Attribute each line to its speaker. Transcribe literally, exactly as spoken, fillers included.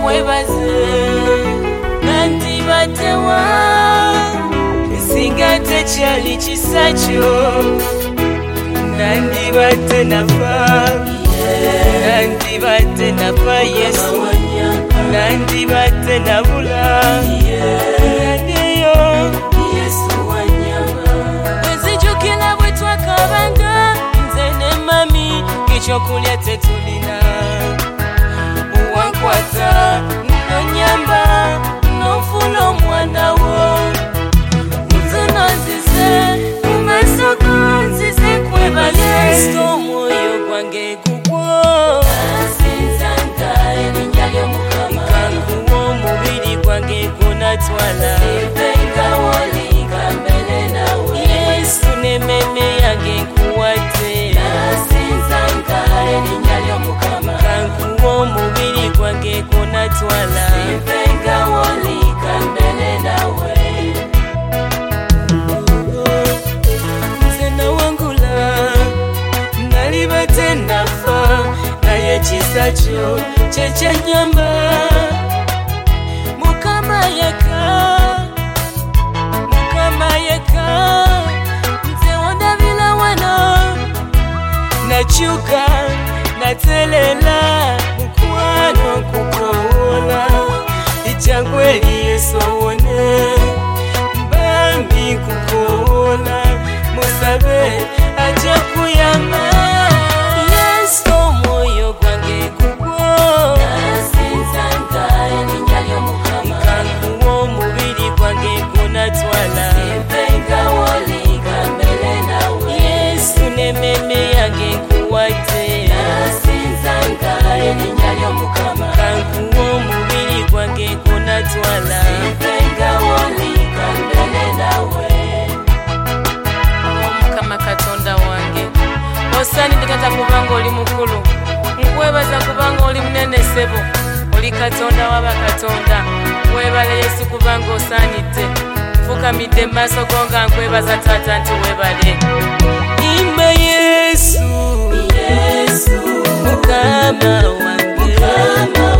Speaker 1: mwebaze nandi batewa singate chali chisacho nandi bate nafa nandi bate nafa Yesu nandi bate nabula nandiyo Yesu wanyama wezijukila bwetwa kabanga nzene mami kichokulya tetulina uwankwata nonyamba nofulo mwana wo nzino nzize umasoko nzize kweba Yesu moyo gwange gugwo asinzanga elinyalyo mukama kanguwo mubiri gwange gunatwala sipenga wolinga mbele nawe Yesu nememe yange nkuwate asinzanga elinyalyo mukama kanguwo mubiri gwange gunatwala sipenga wolinga mbele nawe nzena wangula nalibate nafa naye chisacho cheche nyamba mukama yeka mukama yeka nze wandabila wano nachuka natelela mukwano kukola ichangweli Yesu wone mbambi kukola musabe aje kuyama Yesu moyo gwange gugwo asinzanga elinyalyo mukama kanguwo mubiri gwange gunatwala sipenga wolinga mbele nawe Yesu nememe yange nkuwate asinzanga elinyalyo mukama kanguwo mubiri gwange gunatwala sipenga wolinga mbele nawe Mukama Katonda wange osani ndikata kubanga oli mukulu nkwebaza kubanga oli munene sebo oli Katonda waba Katonda webale Yesu kubanga osanidde fukamidde maaso gonga nkwebaza tata nti webale imba Yesu Yesu mukama wange